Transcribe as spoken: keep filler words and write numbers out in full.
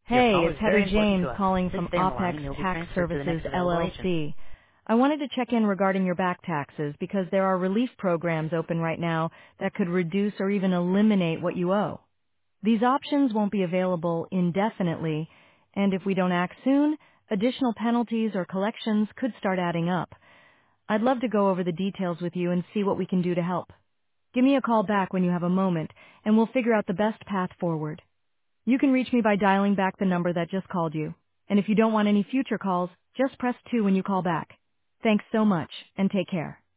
Your Hey, call it's is very Heather important James to us. calling Please from stay on the line OPEX and you'll be Tax transferred to the Services next available agent. L L C. I wanted to check in regarding your back taxes because there are relief programs open right now that could reduce or even eliminate what you owe. These options won't be available indefinitely, and if we don't act soon, additional penalties or collections could start adding up. I'd love to go over the details with you and see what we can do to help. Give me a call back when you have a moment, and we'll figure out the best path forward. You can reach me by dialing back the number that just called you. And if you don't want any future calls, just press two when you call back. Thanks so much, and take care.